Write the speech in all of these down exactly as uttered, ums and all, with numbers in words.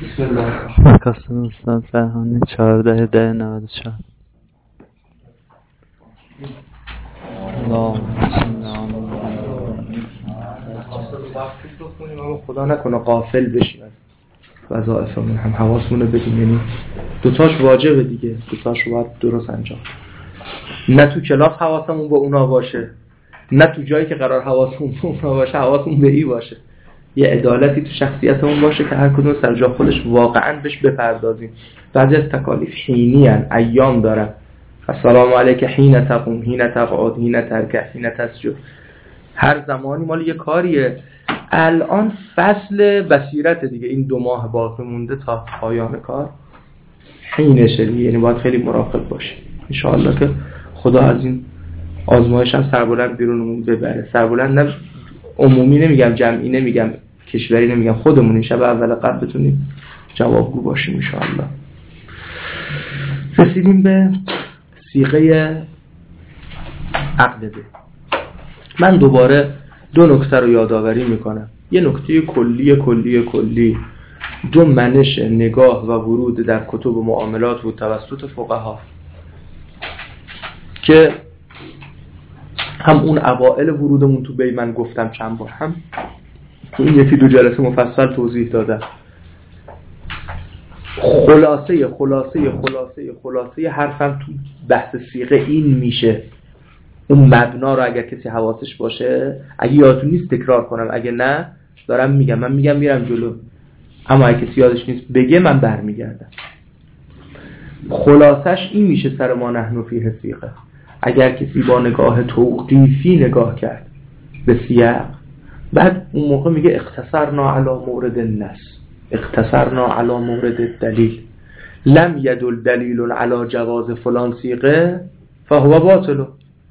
بسم الله. کاستن استاد فرهانی چهارده ده نود و چهار. خدا نکنه غافل بشیم از وظایفمون، هم حواسمون رو بدیم. یعنی دوتاش واجبه دیگه، دوتاش رو باید درست انجام. نه تو کلاس حواسمون به اونا باشه، نه تو جایی که قرار حواسمون به اونا باشه حواسمون به ای باشه. یه عدالتی تو شخصیتمون باشه که هر کدوم سر جا خودش واقعا بهش بپردازیم. بعضی از تکالیف حینی ان، ایام دارن. السلام علیک حین تقوم، حین تقعد، حین ترکع، حین تسجد. هر زمانی مال یه کاریه. الان فصل بصیرت دیگه، این دو ماه باقی مونده تا پایان کار حینشه دیگه. یعنی باید خیلی مراقب باشیم ان شاء الله که خدا از این آزمایش هم سربلند بیرونمون ببره. سربلند نه عمومی نمیگم، جمعی نمیگم، کشوری نمیگم، خودمون این شب اول قبل بتونیم جوابگو باشیم ان شاء الله. رسیدیم به صیغه عقد به. من دوباره دو نکته رو یادآوری میکنم. یه نکته کلی کلی کلی دو منش نگاه و ورود در کتب معاملات بود توسط فقها که هم اون اوائل ورودمون تو بی من گفتم چند بار، هم تو این یکی دو جلسه مفصل توضیح دادم. خلاصه خلاصه خلاصه خلاصه حرفم تو بحث صیغه این میشه. اون مبنا رو اگر کسی حواسش باشه، اگه یادتون نیست تکرار کنم، اگه نه دارم میگم، من میگم میرم جلو، اما اگه کسی یادش نیست بگه من برمیگردم. خلاصش این میشه سر ما نحن فیه صیغه. اگر کسی با نگاه توقیفی نگاه کرد به سیاق، بعد اون موقع میگه اختصرنا علی مورد النص، اختصرنا علی مورد الدلیل، لم یدل دلیل علی جواز فلان صیغه فهو باطل.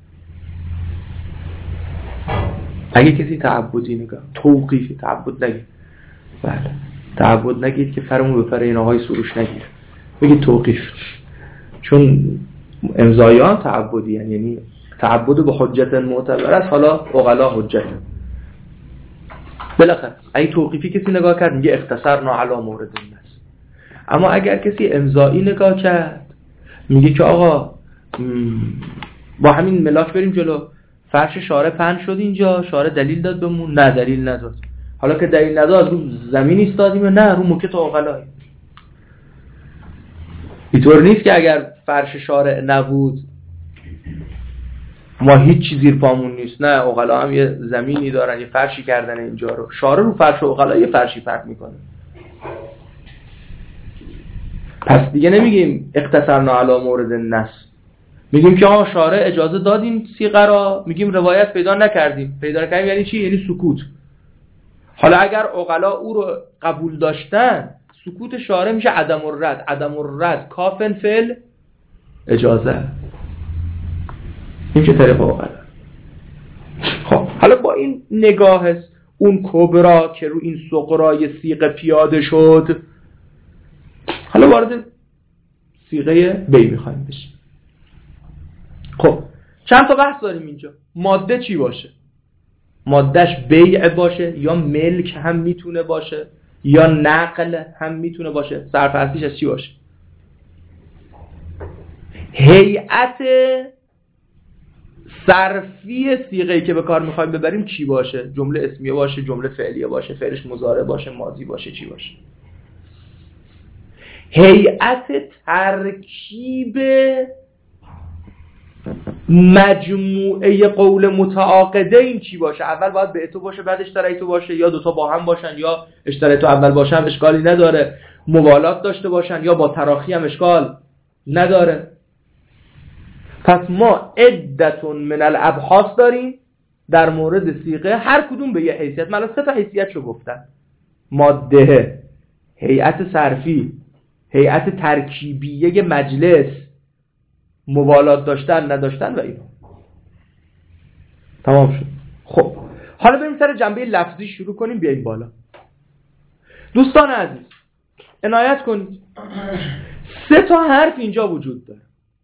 اگه کسی تعبدی نگاه، توقیفی، تعبد نگید، بله تعبد نگید که فرمون به پر این آقای سروش نگید، بگید توقیف، چون امضایان تعبدی هن. یعنی تعبد به حجت معتبر است، حالا عقلا حجت. بالاخره اگه توقیفی کسی نگاه کرد میگه اختصرنا علی مورد النص. اما اگر کسی امضایی نگاه کرد میگه که آقا با همین ملاک بریم جلو، فرش شارع پهن شد اینجا، شارع دلیل داد بهمون؟ نه دلیل نداد. حالا که دلیل نداد رو زمین ایستادیم؟ نه رو موکت عقلایی. اینطور نیست که اگر فرش شارع نبود ما هیچ چیزی زیر پامون نیست. نه، عقلا هم یه زمینی دارن، یه فرشی کردن اینجا رو. شارع رو فرش عقلا یه فرشی پهن میکنه. پس دیگه نمیگیم اختصرنا علی مورد النص، میگیم که آقا شارع اجازه داد این صیغه را، میگیم روایت پیدا نکردیم. پیدا نکردیم یعنی چی؟ یعنی سکوت. حالا اگر عقلا او رو قبول داشتن، سکوت شارع میشه عدم الرد. عدم الرد کافن فعل اجازه. این که طریق عقلا. خب حالا با این نگاه اون کبرا که رو این صغرای صیغه پیاده شد، حالا وارد صیغه بی میخوایم بشیم. خب چند تا بحث داریم اینجا. ماده چی باشه؟ مادهش بیع باشه یا ملک هم میتونه باشه یا نقل هم میتونه باشه. صرف اصلیش از چی باشه؟ هیئت صرفی صیغه‌ای که به کار میخوایم ببریم چی باشه؟ جمله اسمیه باشه، جمله فعلیه باشه، فعلش مضارع باشه، ماضی باشه، چی باشه؟ هیئت ترکیب مجموعه قول متعاقده این چی باشه؟ اول باید به تو باشه بعد اشتریتو باشه، یا دوتا با هم باشن، یا اشتریتو اول باشه هم اشکالی نداره، موالات داشته باشن، یا با تراخی هم اشکال نداره. پس ما عدتون من الابحاث داریم در مورد صیغه، هر کدوم به یه حیثیت. من سه تا حیثیتشو گفتم: ماده، هیئت صرفی، هیئت ترکیبیه مجلس، موالات داشتن نداشتن و اینا. تمام شد. خب حالا بریم سر جنبه لفظی شروع کنیم. بیاییم بالا. دوستان عزیز عنایت کنید، سه تا حرف اینجا وجود داره.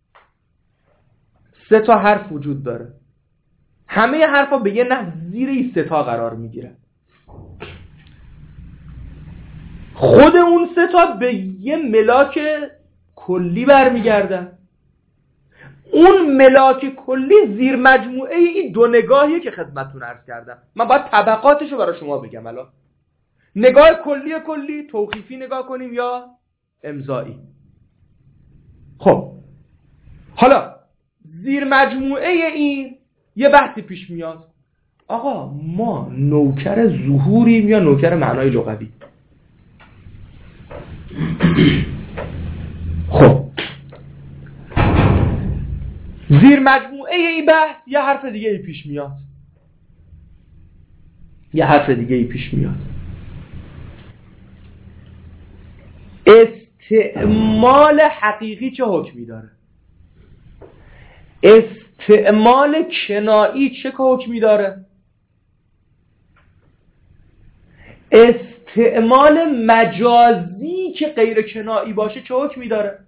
سه تا حرف وجود داره. همه حرفا به یه نحو زیر این سه تا قرار میگیرن. خود اون سه تا به یه ملاک کلی برمیگردن. اون ملاک کلی زیر مجموعه این دو نگاهیه که خدمتتون عرض کردم. من باید طبقاتشو برای شما بگم. الان نگاه کلی کلی توقیفی نگاه کنیم یا امضایی. خب حالا زیر مجموعه این یه بحثی پیش میاد. آقا ما نوکر ظهوریم یا نوکر معنای لغوی؟ خب زیر مجموعه این بحث یه حرف دیگه ای پیش میاد. یه حرف دیگه ای پیش میاد. استعمال حقیقی چه حکمی داره؟ استعمال کنایی چه حکمی داره؟ استعمال مجازی که غیر کنایی باشه چه حکمی داره؟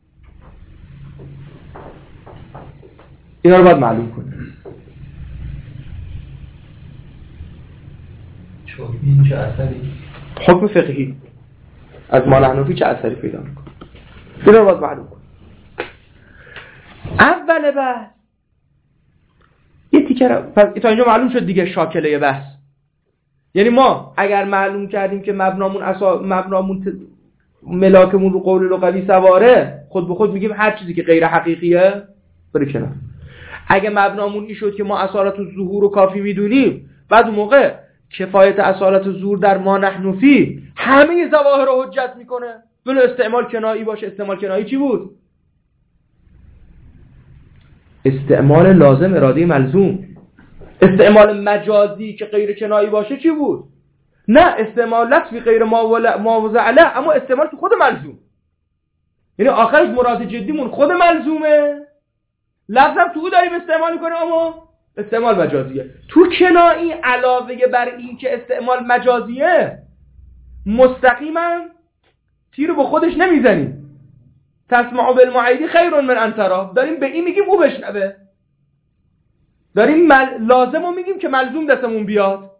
اینا رو باید معلوم کنیم. حکمی چه اثری؟ حکم فقهی از ما حنفی چه اثری پیدا میکنه؟ اینا رو باید معلوم کنیم. اول بحث یه تیکه رو پس تا اینجا معلوم شد دیگه شاکله بحث. یعنی ما اگر معلوم کردیم که مبنامون اسا مبنامون ت... ملاکمون رو قول لغوی سواره، خود به خود میگیم هر چیزی که غیر حقیقیه بره کنار. اگه مبنامون این شد که ما اصالت الظهور رو کافی میدونیم، بعد اون موقع کفایت اصالت الظهور در ما نحن فی همه ظواهر رو حجت میکنه. ولو استعمال کنایی باشه. استعمال کنایی چی بود؟ استعمال لازم اراده ملزوم. استعمال مجازی که غیر کنایی باشه چی بود؟ نه استعمال لفظی غیر معوض علیه، اما استعمال تو خود ملزوم. یعنی آخرش مراد جدیمون خود ملزومه، لفظم تو داریم استعمال میکنیم اما استعمال مجازیه. تو کنایی علاوه بر این که استعمال مجازیه، مستقیما تیر به خودش نمیزنیم. تسمع بالمعیدی خیر من ان ترا، داریم به این میگیم او بشنوه. داریم مل... لازمو میگیم که ملزوم دستمون بیاد.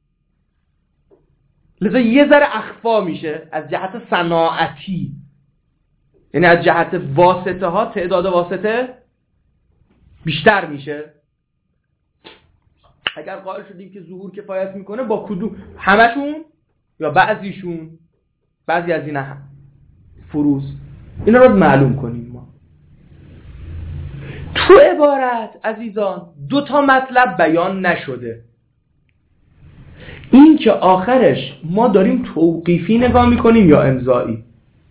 لذا یه ذره اخفا میشه از جهت صناعتی، یعنی از جهت واسطه ها تعداد واسطه بیشتر میشه. اگر قائل شدیم که ظهور کفایت میکنه، با کدوم؟ همشون یا بعضیشون؟ بعضی از اینا هم فروز. اینا رو معلوم کنیم. ما تو عبارت عزیزان دو تا مطلب بیان نشده. این که آخرش ما داریم توقیفی نگاه میکنیم یا امضایی.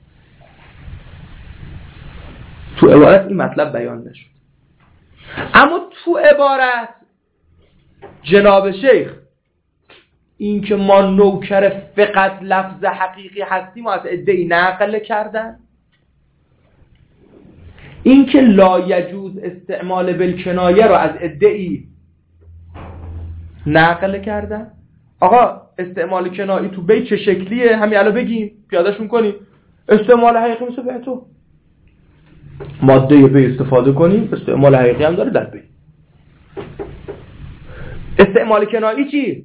تو عبارت این مطلب بیان نشد. اما تو عبارت جناب شیخ این که ما نوکر فقط لفظ حقیقی هستیم و از ادعی نقل کردن، این که لا یجوز استعمال بالکنایه رو از ادعی نقل کردن. آقا استعمال کنایی تو بیت چه شکلیه؟ همین الان بگیم، پیادهشون کنیم. استعمال حقیقی مثل بیتو ماده بی استفاده کنیم، استعمال حقیقی هم داره در بی. استعمال کنایی چی؟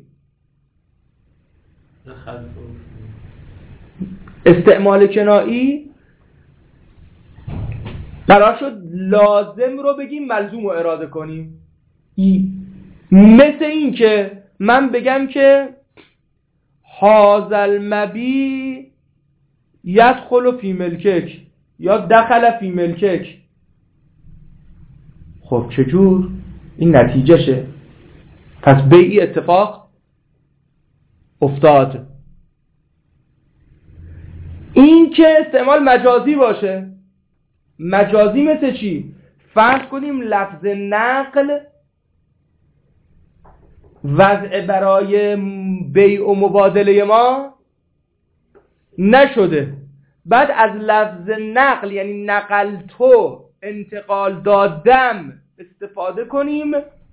استعمال کنایی قرار شد لازم رو بگیم ملزوم رو اراده کنیم. ای. مثل این که من بگم که هازل مبی یدخل فی ملکک یا دخل فی ملکک. خب چجور؟ این نتیجه شه. پس بیعی اتفاق افتاد. این که استعمال مجازی باشه. مجازی مثل چی؟ فرض کنیم لفظ نقل وضع برای بیع و مبادله ما نشده، بعد از لفظ نقل یعنی نقل تو انتقال دادم استفاده کنیم،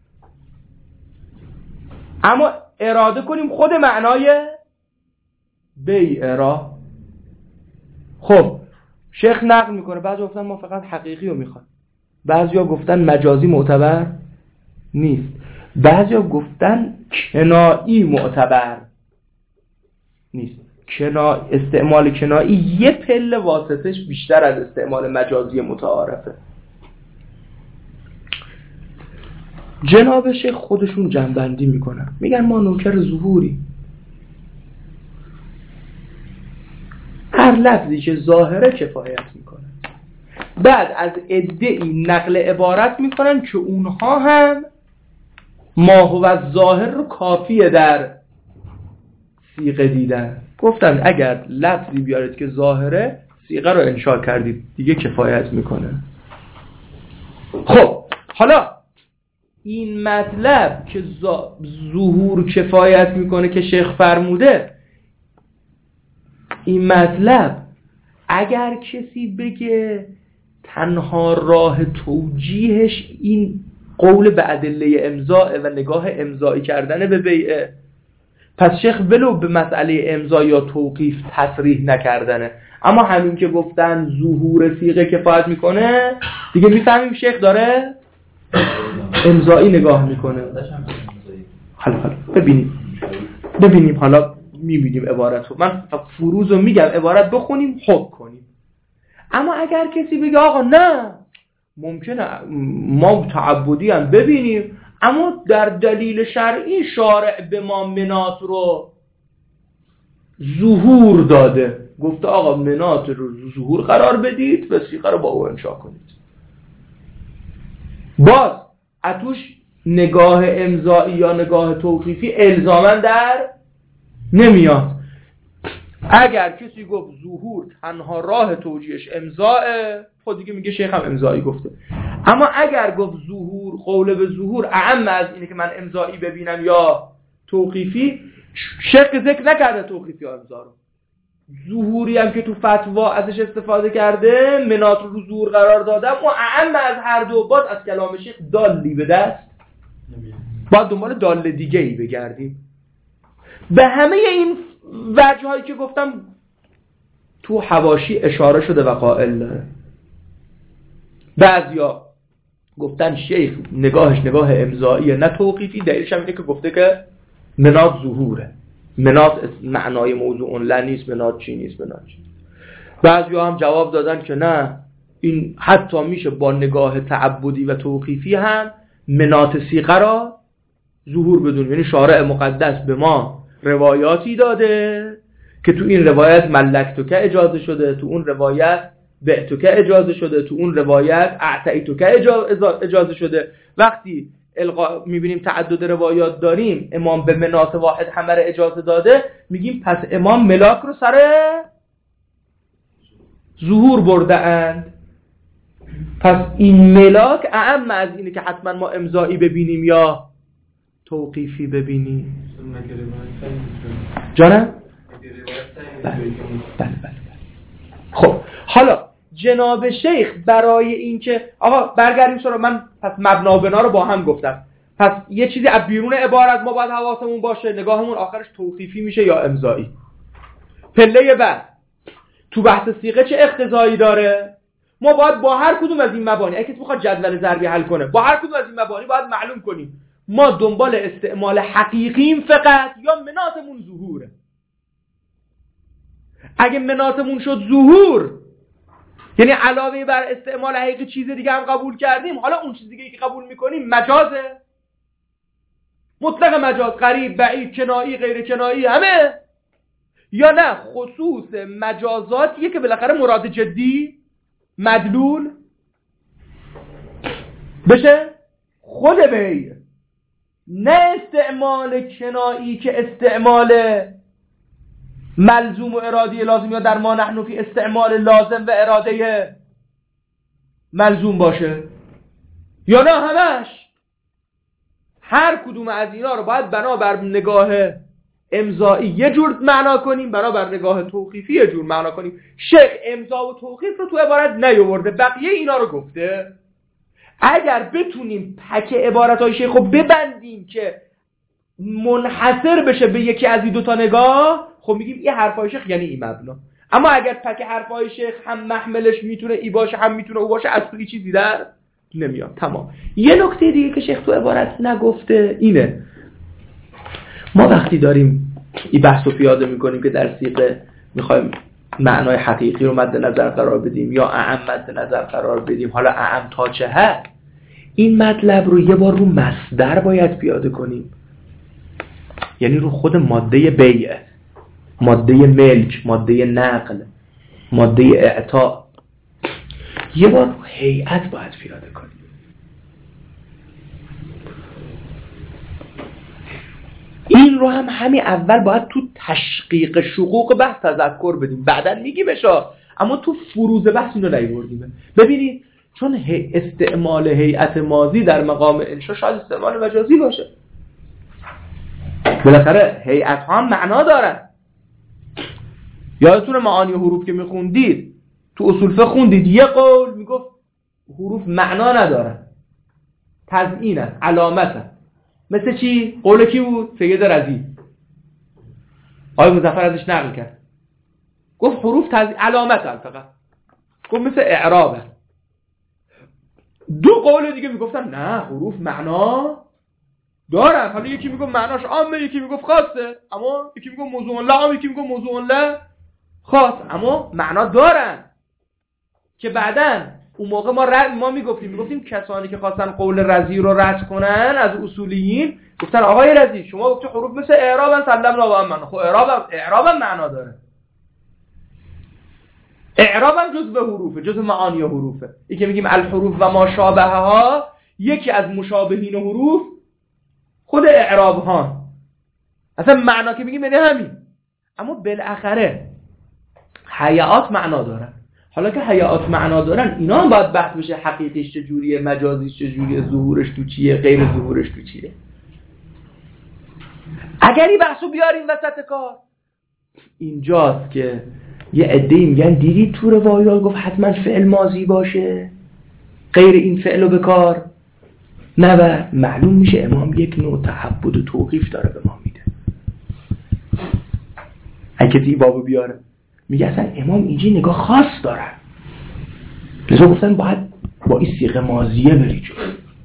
اما اراده کنیم خود معنای بیع را. خب شیخ نقل میکنه، بعضی گفتن ما فقط حقیقی رو میخوایم، بعضیا گفتن مجازی معتبر نیست، بعضیا گفتن کنایی معتبر نیست. کنا... استعمال کنایی یه پله واسطش بیشتر از استعمال مجازی متعارفه. جناب شیخ خودشون جنبندی میکنن، میگن ما نوکر ظهوری، هر لفظی که ظاهره کفایت میکنه. بعد از ادعی نقل عبارت میکنن که اونها هم ما هو ظاهر رو کافیه در صیغه دیدن. گفتن اگر لفظی بیارید که ظاهره، صیغه رو انشاء کردید دیگه کفایت میکنه. خب حالا این مطلب که ظهور کفایت میکنه که شیخ فرموده، این مطلب اگر کسی بگه تنها راه توجیهش این قول به ادله امضاء و نگاه امضایی کردن به بیعه، پس شیخ ولو به مسئله امضا یا توقیف تصریح نکردنه، اما همین که گفتن ظهور صیغه کفایت میکنه دیگه میفهمیم شیخ داره امضایی نگاه میکنه. حالا حالا ببینیم ببینیم حالا میبینیم عبارت رو. من فروض رو میگم، عبارت بخونیم حکم کنیم. اما اگر کسی بگه آقا نه ممکنه ما تعبدی هم ببینیم، اما در دلیل شرعی شارع به ما منات رو ظهور داده، گفته آقا منات رو ظهور قرار بدید و صیغه رو با او انشاء کنید، باز اتوش نگاه امضایی یا نگاه توقیفی الزاماً در نمیاد. اگر کسی گفت ظهور تنها راه توجیهش امضاء، خود دیگه میگه شیخ هم امضایی گفته. اما اگر گفت ظهور قول به ظهور اعم از اینه که من امضایی ببینم یا توقیفی، شیخ ذکر نکرده توقیفی یا امضا رو. ظهوری هم که تو فتوا ازش استفاده کرده، منات رو ظهور قرار دادم و اعم از هر دو، باز از کلام شیخ دالی به دست باید دنبال دال دیگه ای بگردیم. به همه این وجه هایی که گفتم تو حواشی اشاره شده و قائل داره. بعضیا گفتن شیخ نگاهش نگاه امضاییه نه توقیفی، دلیلش هم اینه که گفته که منات ظهوره، منات معنای موضوع لا نیست، منات چی نیست، منات چی. بعضیا هم جواب دادن که نه، این حتی میشه با نگاه تعبدی و توقیفی هم منات صیغه را ظهور بدون. یعنی شارع مقدس به ما روایاتی داده که تو این روایت ملکتوکه اجازه شده، تو اون روایت بعتوکه اجازه شده، تو اون روایت اعطیتوکه اجازه شده. وقتی القا میبینیم تعدد روایات داریم، امام به منات واحد همه رو اجازه داده، میگیم پس امام ملاک رو سر ظهور برده اند. پس این ملاک اعم از اینه که حتما ما امضایی ببینیم یا توقیفی ببینیم. جانم؟ بله بله بله. خب حالا جناب شیخ برای اینکه آقا برگردیم سراغ من، پس مبنا و بنا رو با هم گفتم، پس یه چیزی از بیرون عبارت ما باید حواسمون باشه، نگاهمون آخرش توقیفی میشه یا امضایی. پله بعد تو بحث صیغه چه اقتضایی داره؟ ما باید با هر کدوم از این مبانی، اگه کسی بخواد جدول ضربی حل کنه، با هر کدوم از این مبانی باید معلوم کنیم ما دنبال استعمال حقیقیم فقط یا مناتمون ظهوره. اگه مناتمون شد ظهور، یعنی علاوه بر استعمال حقیقی چیز دیگه هم قبول کردیم، حالا اون چیز دیگه که قبول میکنیم مجازه، مطلق مجاز، قریب، بعید، کنایی، غیر کنایی، همه، یا نه خصوص مجازاتیه که بالاخره مراد جدی مدلول بشه خود بی، نه استعمال کنایی که استعمال ملزوم و ارادی لازم یا در ما نحن فی استعمال لازم و اراده ملزوم باشه، یا نه همش. هر کدوم از اینا رو باید بنابر نگاه امضایی یه جور معنا کنیم، بنابر نگاه توقیفی یه جور معنا کنیم. شیخ امضا و توقیف رو تو عبارت نیاورده، بقیه اینا رو گفته. اگر بتونیم پک عبارت‌های شیخ رو ببندیم که منحصر بشه به یکی از این دوتا نگاه، خب میگیم این حرفای شیخ یعنی این مبنا. اما اگر پک حرفای شیخ هم محملش میتونه ای باشه هم میتونه او باشه، اصلی چیزی در نمیاد. تمام. یه نکته دیگه که شیخ تو عبارت نگفته اینه، ما وقتی داریم این بحث رو پیاده میکنیم که در صیغه میخوایم معنای حقیقی رو مد نظر قرار بدیم یا اعم مد نظر قرار بدیم، حالا اعم تا چه حد، این مطلب رو یه بار رو مصدر باید پیاده کنیم، یعنی رو خود ماده بیع، ماده ملک، ماده نقل، ماده اعطا، یه بار رو هیئت باید پیاده کنیم. این رو هم همین اول باید تو تشقیق شقوق بحث تذکر بدیم، بعدن میگی بشه، اما تو فروز بحث اینو نیوردیم. ببینید چون استعمال هیئت ماضی در مقام انشا شاید استعمال مجازی باشه، بالاخره هیئت ها هم معنا دارن. یادتونه معانی حروف که میخوندید تو اصول فقه خوندید، یه قول میگفت حروف معنا ندارن، تزیینن، علامتن. مثل چی؟ قول کی بود؟ سید رضی. آقای مظفر ازش نقل کرد، گفت حروف تزیین علامتن فقط، گفت مثل اعرابه. دو قول دیگه میگفتن نه حروف معنا دارن، حالا یکی میگه معناش عامه، یکی میگه خاصه، اما یکی میگه موضوع له عام، یکی میگه موضوع له خاص، اما معنا دارن. که بعدن اون موقع ما رد ما میگفتیم میگفتیم کسانی که خواستن قول رضی رو رد کنن از اصولیین، گفتن آقای رضی شما گفتی حروف مثل اعرابن، سلمنا و امنا. خب اعرابم اعرابم معنا داره، اعرابم جزء حروفه، جزء معانی حروفه. این که میگیم الحروف و ما شابهها، یکی از مشابهین حروف خود اعراب ها، اصلا معنا که میگیم یعنی همین. اما بالاخره هیئات معنا دارن. حالا که هیئات معنا دارن، اینا هم باید بحث بشه حقیقیش چجوریه، مجازیش چجوریه، ظهورش تو چیه، غیر ظهورش تو چیه. اگر این بحثو بیاریم وسط کار، اینجاست که یه عده‌ای میگن دیدید تو روایات گفت حتما فعل ماضی باشه، غیر این فعلو به کار نبر. معلوم میشه امام یک نوع تعبد و توقیف داره به ما میده. اگه کسی بابو بیاره میگه اصلا امام اینجا نگاه خاص دارن، لذا گفتن باید با این صیغه ماضیه بری جلو.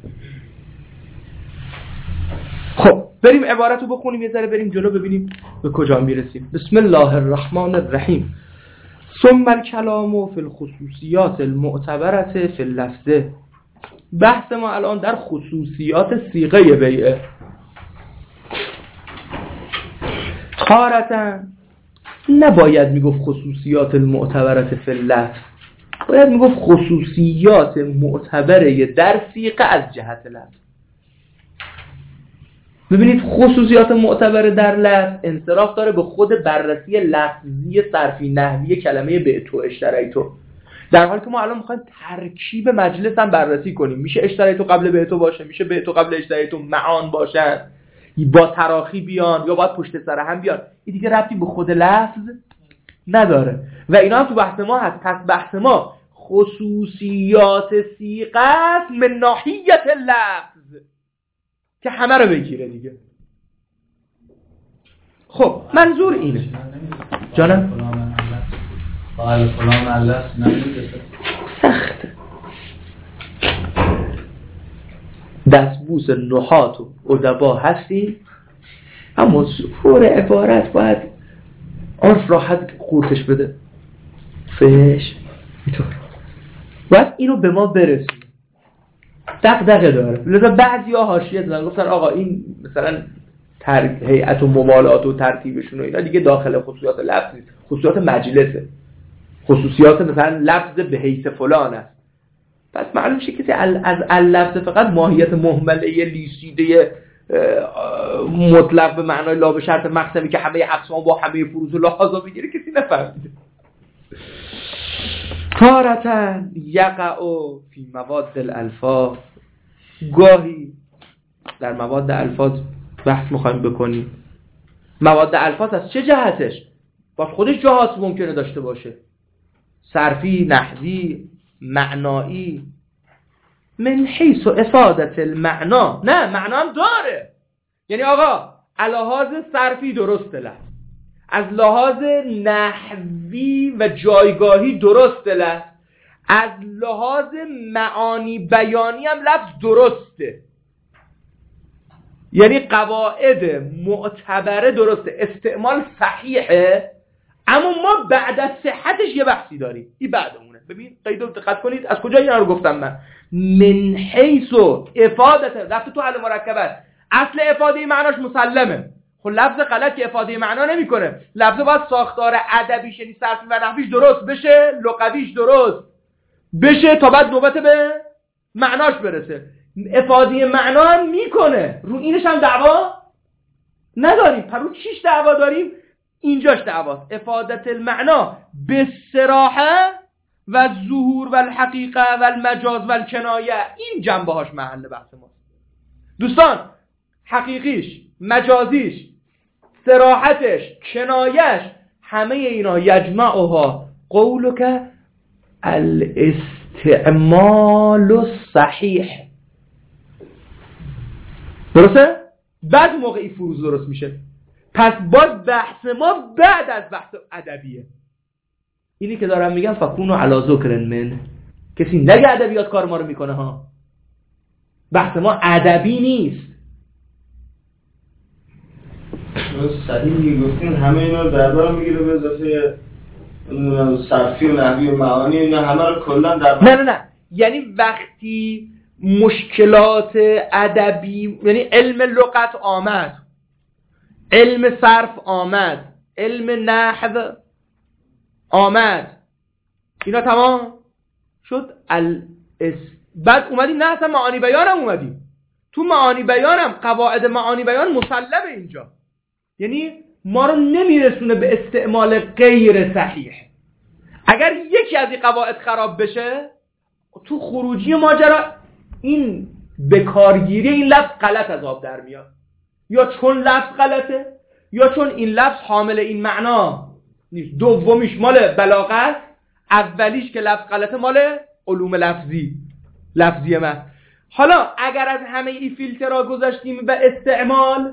خب بریم عبارت رو بخونیم یه ذره، بریم جلو ببینیم به کجا میرسیم. بسم الله الرحمن الرحیم. ثم الكلام فی الخصوصیات المعتبرة فی اللفظ. بحث ما الان در خصوصیات صیغه بیعه. تارةً نباید میگفت خصوصیات المعتبرة فی اللفظ، باید میگفت خصوصیات معتبره در صیغه از جهت لفظ. ببینید خصوصیات معتبره در لفظ انصراف داره به خود بررسی لفظی صرفی نحوی کلمه بعتو اشتریتو، در حالی که ما الان میخوایم ترکیب مجلس هم بررسی کنیم. میشه اشتریتو قبل بعتو باشه، میشه بعتو قبل اشتریتو معان باشن، با تراخی بیان یا باید پشت سر هم بیان. این دیگه ربطی به خود لفظ نداره و اینا هم تو بحث ما هست. پس بحث ما خصوصیات صیغه است من ناحیت لفظ که همه رو بگیره دیگه. خب منظور اینه جانم قال فلان علف نمیده سخته. دستبوس نحات و ادبا هستی، اما فور عبارت باید عرف راحت قورتش بده، فش اینطور باید اینو به ما برسید. دغدغه داره. لذا بعضیا حاشیه دادن گفتن آقا این مثلا هیئت و ممالات و ترتیبشون و اینا دیگه داخل خصوصیات لفظ نیست، خصوصیات مجلسه، خصوصیات مثلا لفظ به حیث فلان است. پس معلوم میشه کسی از اللفظ فقط ماهیت مهمله لیسیده مطلق به معنای لا به شرط مقسمی که همه اقسام با همه فروض و لحاظا بگیره کسی نفهمیده. تارةً یقع فی مواد الالفاظ، گاهی در مواد الفاظ بحث میخوایم بکنیم. مواد الفاظ از چه جهتش؟ باز خودش جهات ممکنه داشته باشه، صرفی، نحوی، معنایی. من حیث و افادت المعنا، نه معنا هم داره. یعنی آقا لحاظ صرفی درسته لفظ، از لحاظ نحوی و جایگاهی درسته لفظ، از لحاظ معانی بیانی هم لفظ درسته. یعنی قواعد معتبره درسته، استعمال صحیحه، اما ما بعد از صحتش یه بحثی داریم. این بعدمونه. ببین قید رو دقت کنید از کجا اینا رو گفتم من. من حیث و افادت رفت تو حل مرکبات، اصل افاده معناش مسلمه. خب لفظ غلط که افاده معنا نمیکنه. لفظ باید ساختار ادبیش یعنی صرفی و نحویش درست بشه، لغویش درست بشه تا بعد نوبت به معناش برسه. افاده معنا هم میکنه، رو اینش هم دعوا نداریم. پر رو چیش دعوا داریم؟ اینجاش دعواست. افادت المعنا به صراحه و ظهور و الحقیقه و المجاز و الکنایه، این جنبه هاش محل بحث ماست دوستان. حقیقیش، مجازیش، صراحتش، کنایش، همه اینا یجمعها قولک الاستعمال الصحیح. درسته؟ بعد موقعی فروز درست میشه. پس باز بحث ما بعد از بحث ادبیه. اینی که دارم میگم فکونو علی ذکر من، کسی نگه ادبیات کار ما رو میکنه ها. بحث ما ادبی نیست. صحیح میگفتین همه اینا رو در بر میگیره به اضافه صرفی و نحوی و معانی، اینا همه رو کلا در بر. نه نه نه یعنی وقتی مشکلات ادبی، یعنی علم لغت آمد، علم صرف آمد، علم نحو آمد، اینا تمام شد. الاس... بعد اومدیم نه اصلا معانی بیانم اومدیم. تو معانی بیانم قواعد معانی بیان مسلمه اینجا، یعنی ما رو نمیرسونه به استعمال غیر صحیح. اگر یکی از این قواعد خراب بشه تو خروجی ماجرا این بکارگیری این لفظ غلط از آب در میاد، یا چون لفظ غلطه یا چون این لفظ حامل این معنا نیست. دومیش مال بلاغت، اولیش که لفظ غلطه مال علوم لفظی لفظی من. حالا اگر از همه این فیلترها گذاشتیم و استعمال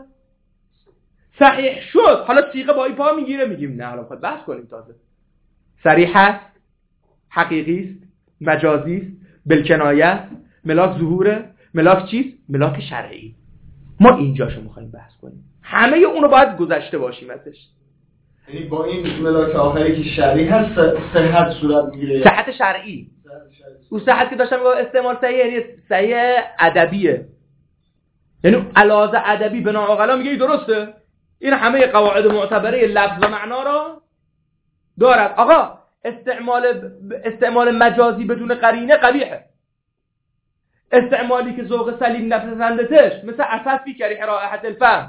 صحیح شد، حالا صیغه با این پا میگیره، میگیم نه حالا خواهد بحث کنیم. تازه صریح است، حقیقی است، مجازی است، بالکنایه است، ملاک ظهوره، ملاک چیست؟ ملاک شرعی. ما اینجاشو میخوایم بحث کنیم. همه اونو باید گذشته باشیم ازش. یعنی با این ملاک آخری که شرعی هست صحت صورت میگیره. صحت شرعی. اون صحت که داشتم استعمال صحیح یعنی صحیح ادبیه، یعنی علاوه ادبی به ناعقلا میگه درسته. این همه قواعد معتبره لفظ و معنا را دارد. آقا استعمال استعمال مجازی بدون قرینه قبیحه. استعمالی که ذوق سلیم نپسندتش مثل اساس فی کریه رائحت الفم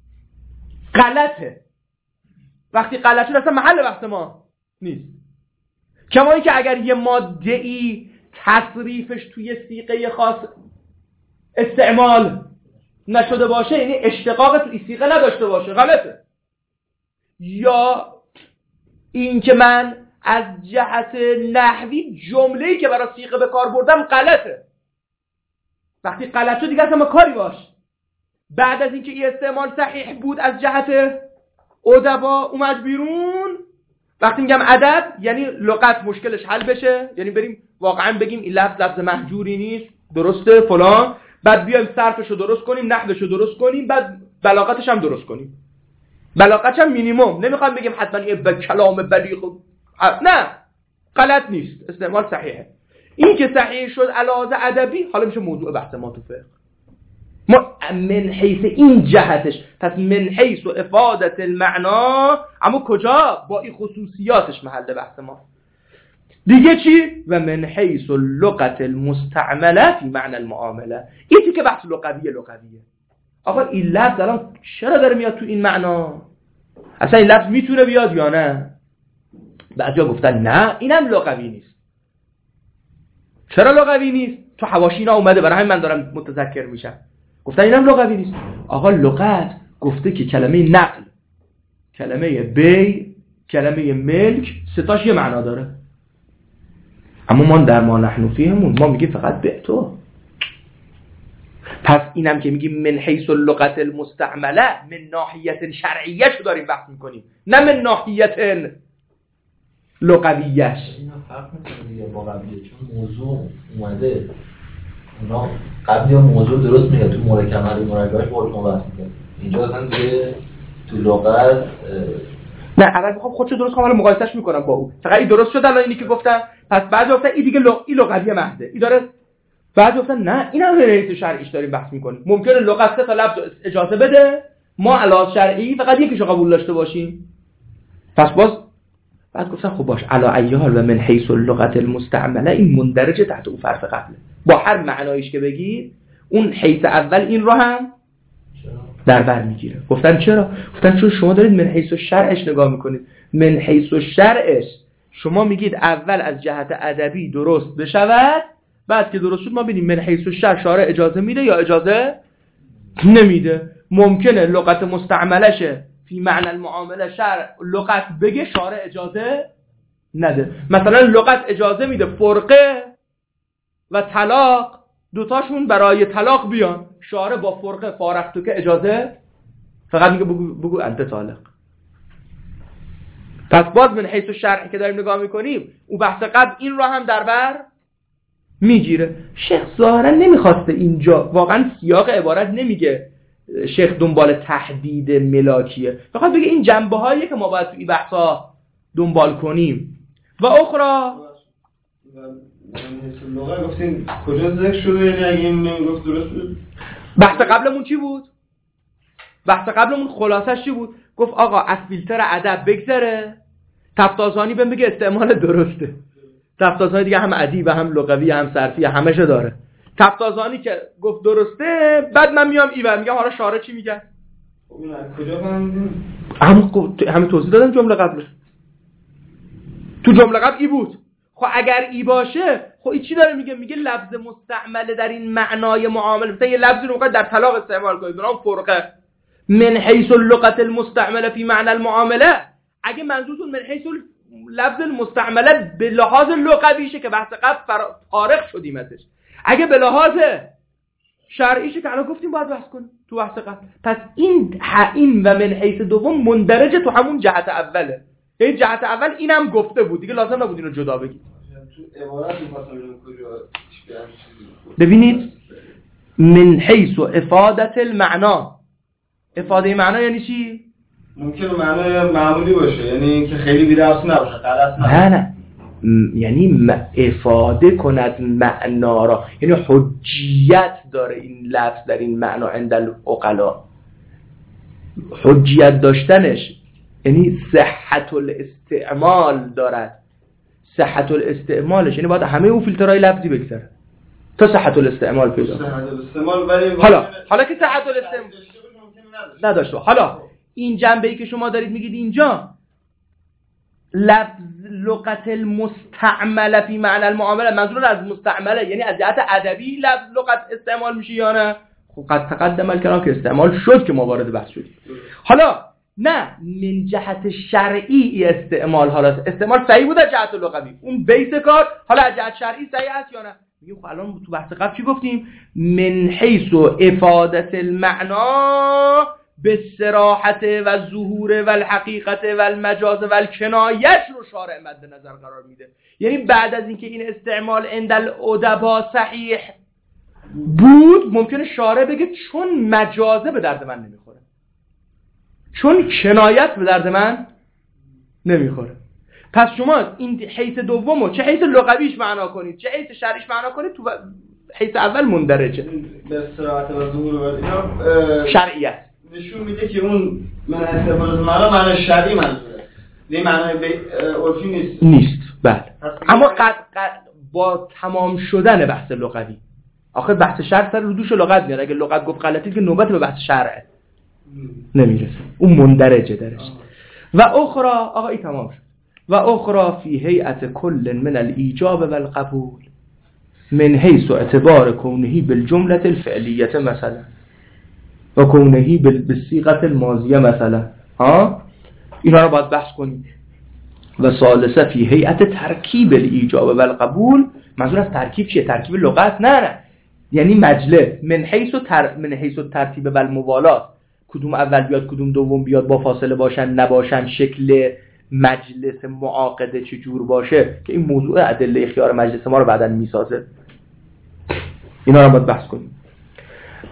غلطه. وقتی غلط شد اصلا محل بحث ما نیست. کما اینکه اگر یه ماده‌ای تصریفش توی صیغه خاص استعمال نشده باشه، یعنی اشتقاق توی صیغه نداشته باشه، غلطه. یا این که من از جهت نحوی جمله‌ای که برای صیغه به کار بردم غلطه. وقتی غلط شد دیگه اصلا ما کاری باش. بعد از اینکه این استعمال صحیح بود از جهت ادبا اومد بیرون، وقتی میگم ادب یعنی لغت مشکلش حل بشه، یعنی بریم واقعا بگیم این لفظ لفظ محجوری نیست، درسته فلان، بعد بیایم صرفشو درست کنیم، نحوشو درست کنیم، بعد بلاغتش هم درست کنیم. بلاغتش هم مینیمم، نمیخوام بگیم حتما یه به کلام بلیغ، نه غلط نیست، استعمال صحیحه. این که صحیح شد علاوه ادبی حالا میشه موضوع بحث ما تو فقه. ما من حیث این جهتش، پس من حیث و افادت المعنا، اما کجا؟ با این خصوصیاتش محل بحث ما. دیگه چی؟ و من حیث اللغت المستعمله فی معنی المعامله. این که بحث لغویه لغویه. آقا این لفظ الان چرا داره میاد تو این معنا؟ اصلا این لفظ میتونه بیاد یا نه؟ بعضیا گفتن نه اینم لغوی نیست. چرا لغوی نیست؟ تو حواشینا اومده، برای همین من دارم متذکر میشم. گفتن اینم لغوی نیست. آقا لغت گفته که کلمه نقل، کلمه بی، کلمه ملک، ستاش یه معنا داره. اما ما در ما نحن فیهمون ما میگیم فقط به تو. پس اینم که میگیم من حیث اللغت المستعمله، من ناحیت شرعیه شو داریم بحث میکنیم، نه من ناحیت لغویش. اینا فرق میکنه دیگه با قبلیه، چون موضوع اومده اونا قبلی اون موضوع درست میگه تو مورد کمری مرکبش خودتون بحث میکنه اینجا اصلا دیگه تو لغت نه اول میخوام خودشو درست کنم، حالا مقایسهش میکنم با اون. فقط این درست شد الان اینی که گفتم. پس بعضی گفتن این دیگه لغ... این لغوی محضه این داره. بعضی گفتن نه این هم رئیس شرعیش داریم بحث میکنیم. ممکنه لغت سه تا لفظ اجازه بده، ما علاوه شرعی فقط یکیشو قبول داشته باشیم. پس باز بعد گفتن خب باش علا ایال و من حیث اللغت المستعمله این مندرج تحت اون فرق قبله. با هر معنایش که بگید اون حیث اول این رو هم در بر میگیره. گفتن چرا؟ گفتن چون شما دارید من حیث شرعش نگاه میکنید. من حیث شرعش شما میگید اول از جهت ادبی درست بشود، بعد که درست شد ما ببینیم من حیث شرع شارع اجازه میده یا اجازه نمیده. ممکنه لغت مستعملشه فی معنی المعامله شرع لغت بگه شارع اجازه نده. مثلا لغت اجازه میده فرقه و طلاق دوتاشون برای طلاق بیان، شارع با فرقه فارختو که اجازه فقط میگه بگو, بگو انت طالق. پس باز من حیث شرعی که داریم نگاه میکنیم او بحث قبل این رو هم در بر میگیره. شیخ ظاهرا نمیخواسته اینجا، واقعا سیاق عبارت نمیگه شیخ دنبال تحدید ملاکیه، فقط بگه این جنبه هایی که ما باید تو این بحثا دنبال کنیم. و اخرى لغت گفتین کجا ذکر شده؟ یعنی اگه این نمیگفت درست بود. بحث قبلمون چی بود؟ بحث قبلمون خلاصش چی بود؟ گفت آقا از فیلتر ادب بگذره، تفتازانی بهم بگه استعمال درسته. تفتازانی دیگه هم ادیب هم لغوی هم صرفی همه‌شو داره. تفتازانی که گفت درسته، بعد من میام ایول میگم حالا شارع چی میگه؟ خب این کجا فهمیدین؟ هم همین توضیح دادم جمله قبلش. تو جمله قبل ای بود. خب اگر ای باشه خب این چی داره میگه؟ میگه لفظ مستعمله در این معنای معامله، مثلا یه لفظی رو در طلاق استعمال کنید به نام فرقه، من حیث اللغت المستعمله فی معنی المعامله. اگه منظورتون من حیث لفظ المستعمله به لحاظ لغویشه که بحث قبل فارغ شدیم ازش، اگه به لحاظ شرعیشه که الان گفتیم باید بحث کنیم تو بحث قبل. پس این این و من حیث دوم مندرجه تو همون جهت اوله. یعنی جهت اول اینم گفته بود دیگه، لازم نبود اینو جدا بگید. تو عبارت می‌خواستم ببینم کجا ببینید من حیث افادت المعنا. افاده معنا یعنی چی؟ ممکنه معنای معمولی باشه، یعنی که خیلی بی‌ربط نباشه، غلط نباشه. نه نه م... یعنی افاده کند معنا را، یعنی حجیت داره این لفظ در این معنا عند العقلا. حجیت داشتنش یعنی صحت الاستعمال دارد. صحت الاستعمالش یعنی باید همه اون فیلترهای لفظی بگذره تا صحت الاستعمال پیدا کنه. صحت الاستعمال ولی حالا حالا که صحت الاستعمال نداشته، حالا این جنبه‌ای که شما دارید میگید اینجا لفظ لغت المستعمله فی معنی المعامله، منظور از مستعمله یعنی از جهت ادبی لفظ لغت استعمال میشه یا نه؟ خب قد تقدم الکلام که استعمال شد که ما وارد بحث شدیم. حالا نه من جهت شرعی استعمال، حالا استعمال صحیح بود از جهت لغوی اون بیس کار، حالا از جهت شرعی صحیح است یا نه؟ میگیم خب الان تو بحث قبل چی گفتیم؟ من حیث افادت المعنا به صراحت و ظهور و الحقیقت و المجاز و الکنایت رو شارع مد نظر قرار میده. یعنی بعد از اینکه این استعمال عند الادبا صحیح بود، ممکنه شارع بگه چون مجازه به درد من نمیخوره، چون کنایت به درد من نمیخوره. پس شما این حیث دومو چه حیث لغویش معنا کنید چه حیث شرعیش معنا کنید، تو حیث اول مندرجه به صراحت و ظهور و اینا شرعیت نشون میده که اون من استفاده معنا معنی شرعی منظوره، نه معنی عرفی نیست. نیست بله. اما قد, قد با تمام شدن بحث لغوی، آخه بحث شرع سر رو دوش لغت میاد، اگه لغت گفت غلطی که نوبت به بحث شرعه نمیرسه، اون مندرجه درش. و اخرى آقا ای تمام شد. و اخرى فی هیئت کل من الایجاب و القبول من حیث اعتبار کونهی بالجمله الفعلیه مثلا و کونهی بالصیغه الماضیه مثلا. ها اینا رو باید بحث کنیم. و ثالثه فی هیئت ترکیب الایجاب و القبول. منظور از ترکیب چیه؟ ترکیب لغت نه نه یعنی مجلس من حیث تر... من حیث ترتیب و الموالات، کدوم اول بیاد کدوم دوم بیاد، با فاصله باشن نباشن، شکل مجلس معاقده چه جور باشه، که این موضوع ادله اختیار مجلس ما رو بعداً میسازه. اینا رو باید بحث کنیم.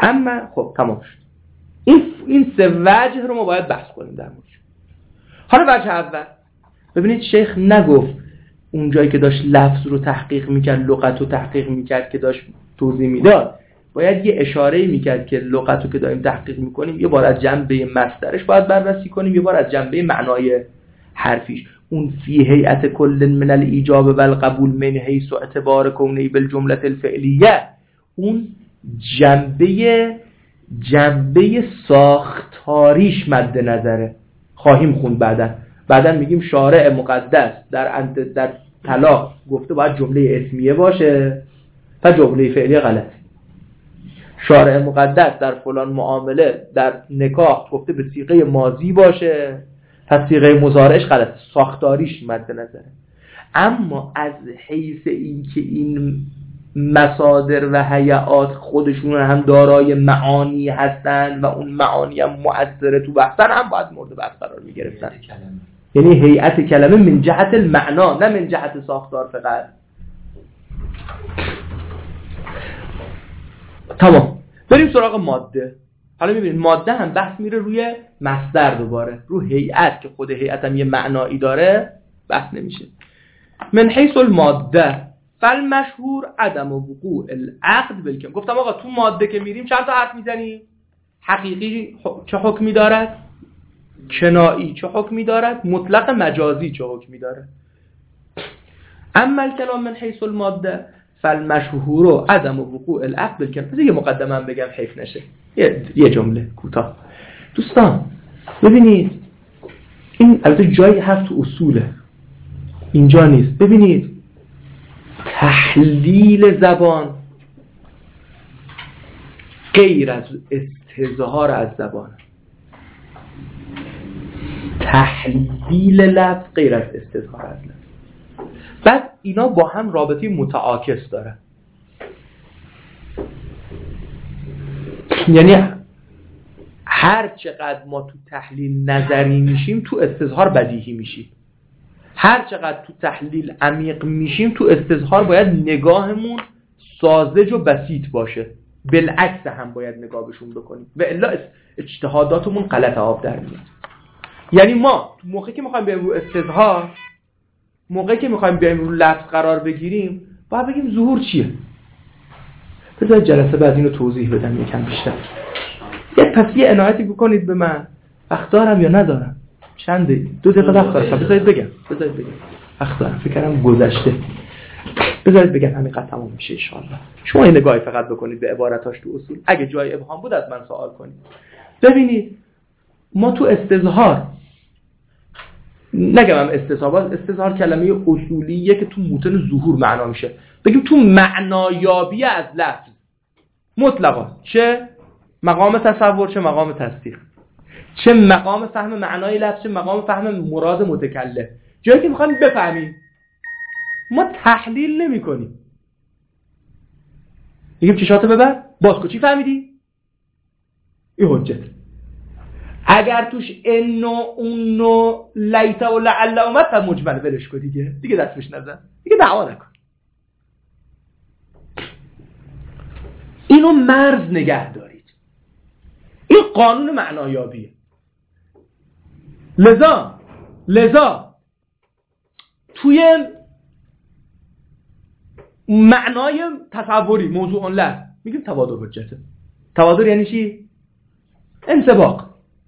اما خب تمام شد. این این سه وجه رو ما باید بحث کنیم در مورد. حالا وجه اول، ببینید شیخ نگفت اون جایی که داشت لفظ رو تحقیق میکرد، لغت رو تحقیق میکرد که داشت توضیح میداد، باید یه اشاره‌ای میکرد که لغت رو که داریم تحقیق میکنیم یه بار از جنبه مصدرش باید بررسی کنیم، یه بار از جنبه معنای حرفیش. اون فی هیئت کل من الایجاب و القبول من حیث اعتبار کونه بالجمله الفعلیه، اون جنبه جنبه ساختاریش مد نظره. خواهیم خوند بعدا بعدا میگیم شارع مقدس در انت در طلاق گفته باید جمله اسمیه باشه تا جمله فعلی غلط. شارع مقدس در فلان معامله در نکاح گفته به صیغه ماضی باشه، پس صیغه مضارعش غلط، ساختاریش مد نظره. اما از حیث این که این مصادر و هیئات خودشون هم دارای معانی هستن و اون معانی هم مؤثره تو بحثن، هم باید مورد بحث قرار میگرفتن. یعنی هیئت کلمه من جهت المعنا نه من جهت ساختار فقط. تمام، بریم سراغ ماده. حالا میبینید ماده هم بحث میره روی مصدر، دوباره رو هیئت که خود هیئت هم یه معنایی داره بحث نمیشه. من حیث الماده فالمشهور عدم وقوع العقد بالکم. گفتم آقا تو ماده که میریم چند تا حرف میزنیم؟ حقیقی چه حکمی دارد؟ کنایی چه حکمی دارد؟ مطلق مجازی چه حکمی دارد؟ اما الکلام من حیث الماده فالمشهور عدم وقوع العقد بالکم. بذار یه مقدمه هم بگم حیف نشه، یه, یه جمله کوتاه. دوستان ببینید این البته جایی هست تو اصوله، اینجا نیست. ببینید تحلیل زبان غیر از استظهار از زبان، تحلیل لفظ غیر از استظهار از لفظ. بعد اینا با هم رابطه متعاکس داره. یعنی هر چقدر ما تو تحلیل نظری میشیم تو استظهار بدیهی میشیم، هر چقدر تو تحلیل عمیق میشیم تو استظهار باید نگاهمون ساذج و بسیط باشه، بالعکس هم باید نگاه بهشون بکنیم و الا اجتهاداتمون غلط آب در میاد. یعنی ما موقعی که میخوایم بریم رو استظهار، موقعی که میخوایم بریم رو لفظ قرار بگیریم، باید بگیم ظهور چیه. بذارید جلسه بعد اینو توضیح بدم یکم بیشتر. یه پس یه عنایتی بکنید به من، وقت دارم یا ندارم؟ چند دقیقه؟ دو دقیقه وقت دارم. بذارید بگم بذارید بگم وقت دارم، فکر کنم گذشته. بذارید بگم همینقدر تمام میشه ان شاء الله. شما این نگاهی فقط بکنید به عبارتاش تو اصول، اگه جای ابهام بود از من سوال کنید. ببینید ما تو استظهار، نگم هم استظهار، استظهار کلمه اصولیه که تو متن ظهور معنا میشه. بگیم تو معنایابی از لفظ مطلقا، چه مقام تصور چه مقام تصدیق، چه مقام فهم معنای لفظ چه مقام فهم مراد متکلم، جایی که میخوایم بفهمیم ما تحلیل نمی کنیم. میگیم چشاتو ببر، باز کو چی فهمیدی؟ این حجت. اگر توش این و اون و لیت و لعل اومد تا مجمل ولش کن دیگه، دیگه دستش نزن، دیگه دعوا نکن. اینو مرز نگه دارید. این قانون معنایابیه. لذا لذا توی معنای تصوری موضوع اون لفظ میگیم تبادر حجته. تبادر یعنی چی؟ انطباق.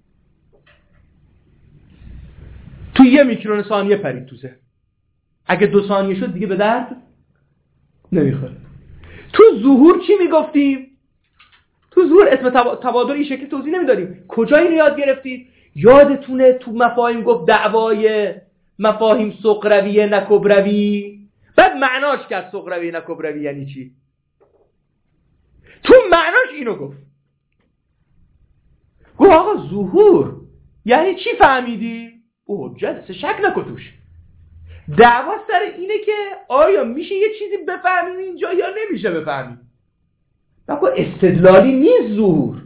توی یه میکرون ثانیه پرید توزه، اگه دو ثانیه شد دیگه به درد نمیخوره. تو ظهور چی میگفتیم؟ تو ظهور اسم تبادر این شکلی توضیح نمیدادیم. کجا اینو یاد گرفتید؟ یادتونه تو مفاهیم گفت دعوای مفاهیم سقرویه نه کبروی، بعد معناش کرد سقروی نه کبروی یعنی چی؟ تو معناش اینو گفت. گفت آقا ظهور یعنی چی فهمیدی؟ اوه حجت شک نکن توش. دعوا سر اینه که آیا میشه یه چیزی بفهمیم اینجا یا نمیشه بفهمیم. بگو استدلالی نیست ظهور.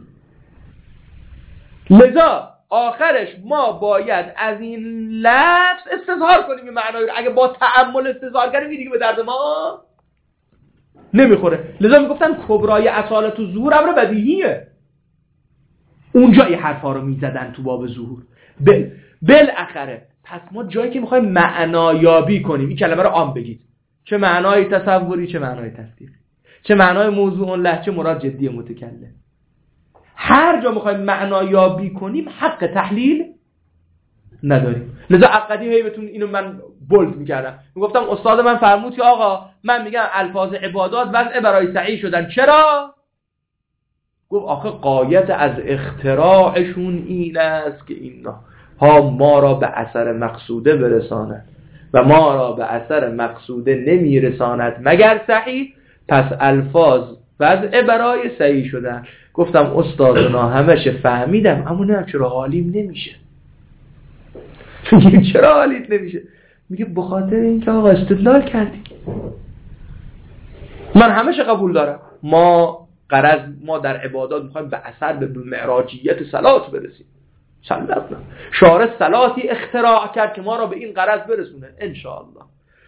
لذا آخرش ما باید از این لفظ استظهار کنیم این معنایی رو. اگه با تأمل استظهار کردیم دیگه به درد ما نمیخوره. لذا میگفتن کبرای اصالت و ظهور امر بدیهیه. اونجا این حرفا رو میزدن تو باب ظهور. بل بالاخره پس ما جایی که میخوایم معنایابی کنیم، این کلمه رو عام بگید، چه معنای تصوری چه معنای تصدیقی، چه معنای موضوع له چه مراد جدی متکلم، هر جا میخوایم معنایابی کنیم حق تحلیل نداریم. لذا عقدی هی بهتون اینو من بولد میکردم، میگفتم استاد من فرمود که آقا من میگم الفاظ عبادات وضع برای سعی شدن، چرا؟ گفت آخه غایت از اختراعشون این است که اینا ها ما را به اثر مقصوده برساند و ما را به اثر مقصوده نمیرساند مگر صحیح، پس الفاظ وضع برای صحیح شدن. گفتم استادنا همش فهمیدم اما نه چرا حالیم نمیشه. میگه چرا حالیت نمیشه؟ میگه بخاطر اینکه آقا استدلال کردی. من همش قبول دارم ما غرض ما در عبادات میخوایم به اثر به معراجیت صلات برسیم، سلطنا شارع صلاتی اختراع کرد که ما را به این غرض برسونه انشاءالله.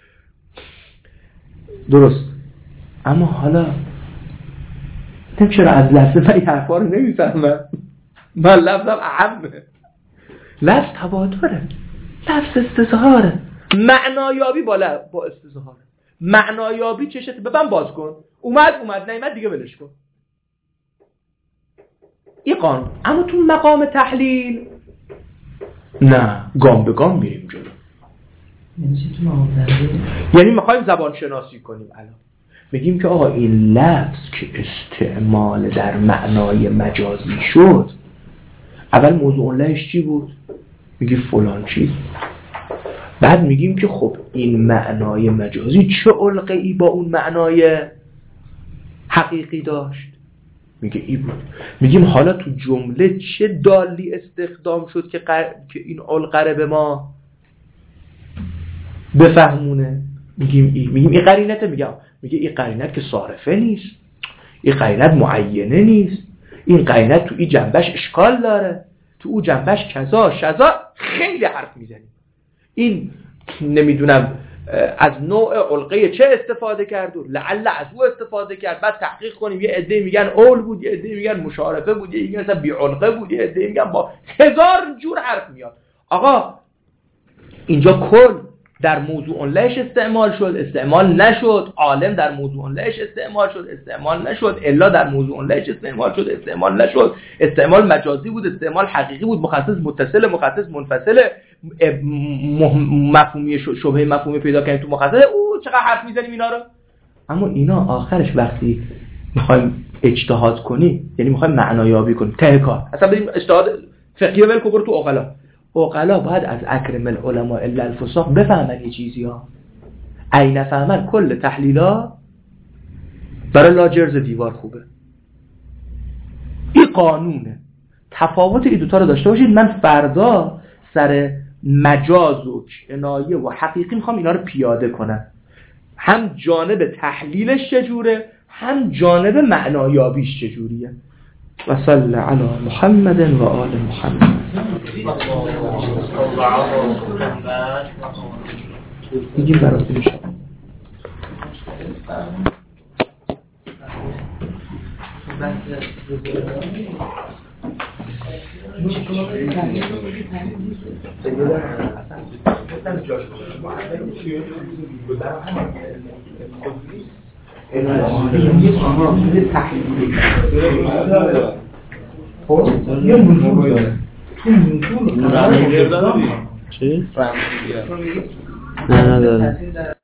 درست. اما حالا چرا از لفظ من این حرفا رو نمیفهمم؟ من لفظم اهمه، لفظ تبادره، لفظ استظهاره، معنایابی با لفظ با استظهاره. معنایابی چشت ببن باز کن، اومد اومد نیامد دیگه ولش کن، این قانون. اما تو مقام تحلیل نه، گام به گام میریم جلو. یعنی میخوایم زبان شناسی کنیم. الان میگیم که آقا این لفظ که استعمال در معنای مجازی شد، اول موضوع لهش چی بود؟ میگی فلان چیز. بعد میگیم که خب این معنای مجازی چه علقه‌ای با اون معنای حقیقی داشت؟ میگه ای بود. میگیم حالا تو جمله چه دالی استخدام شد که, قر... که این علقه به ما بفهمونه؟ میگیم ای. میگیم این قرینته. میگم میگه این قرینت که صارفه نیست، این قرینت معینه نیست، این قرینت تو این جنبش اشکال داره، تو اون جنبش کذا شذا. خیلی حرف میزنیم. این نمیدونم از نوع علقه چه استفاده کرد و لعل از او استفاده کرد. بعد تحقیق کنیم، یه عده میگن اول بود، یه عده میگن مشارفه بود، یه عده بی علقه بود، یه عده میگن با هزار جور حرف میاد. آقا اینجا کل در موضوع لهش استعمال شد، استعمال نشد. عالم در موضوع لهش استعمال شد، استعمال نشد. الا در موضوع لهش استعمال شد، استعمال نشد. استعمال مجازی بود، استعمال حقیقی بود. مخصص متصل، مخصص منفصل. مفهومی شبهه مفهومی پیدا کنیم تو مخصص. او چقدر حرف میزنیم اینا رو. اما اینا آخرش وقتی میخوایم اجتهاد کنیم، یعنی میخوایم معنایابی کنیم، ته کار اصلا بریم اجتهاد فقهی ول کن تو عقلا. عقلا باید از اکرم العلماء الا الفساق بفهمن یه چیزی ها. ای نفهمن کل تحلیلا برای لاجرز دیوار خوبه. این قانونه. تفاوت این دوتا رو داشته باشید. من فردا سر مجاز و کنایه و حقیقی میخوام اینا رو پیاده کنم. هم جانب تحلیلش چجوره، هم جانب معنایابیش چجوریه. و صلی علی محمد و آل محمد. میگیم براتون میشه. یه موضوع داره تو موضوع چی؟ نه نداره.